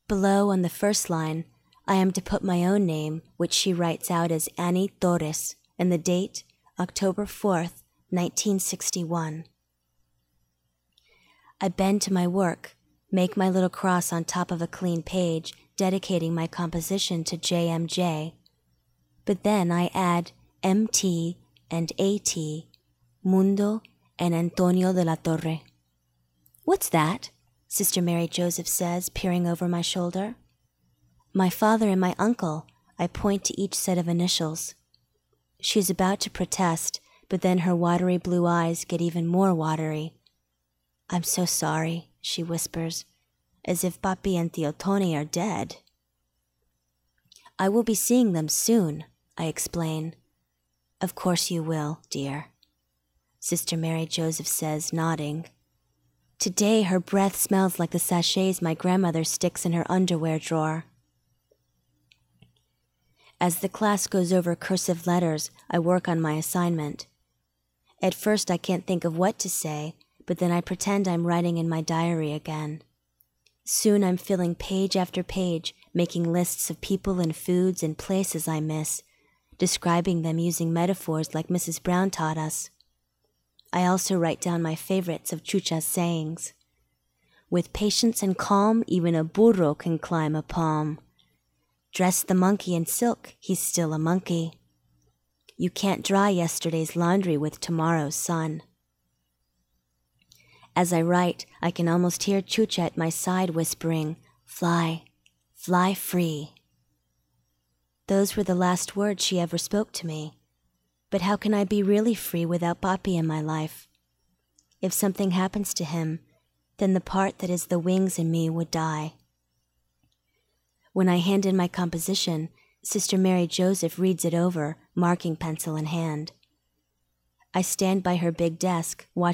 Below, on the first line, I am to put my own name, which she writes out as Annie Torres, and the date, October 4th, 1961. I bend to my work, make my little cross on top of a clean page, dedicating my composition to JMJ. But then I add MT and AT, Mundo and Antonio de la Torre. "What's that?" Sister Mary Joseph says, peering over my shoulder. "My father and my uncle," I point to each set of initials. She's about to protest, but then her watery blue eyes get even more watery. "I'm so sorry," she whispers, as if Papi and Tio Tony are dead. "I will be seeing them soon," I explain. "Of course you will, dear," Sister Mary Joseph says, nodding. Today her breath smells like the sachets my grandmother sticks in her underwear drawer. As the class goes over cursive letters, I work on my assignment. At first I can't think of what to say, but then I pretend I'm writing in my diary again. Soon I'm filling page after page, making lists of people and foods and places I miss, describing them using metaphors like Mrs. Brown taught us. I also write down my favorites of Chucha's sayings. "With patience and calm, even a burro can climb a palm. Dress the monkey in silk, he's still a monkey. You can't dry yesterday's laundry with tomorrow's sun." As I write, I can almost hear Chucha at my side whispering, "Fly, fly free." Those were the last words she ever spoke to me. But how can I be really free without Papi in my life? If something happens to him, then the part that is the wings in me would die. When I hand in my composition, Sister Mary Joseph reads it over, marking pencil in hand. I stand by her big desk, watching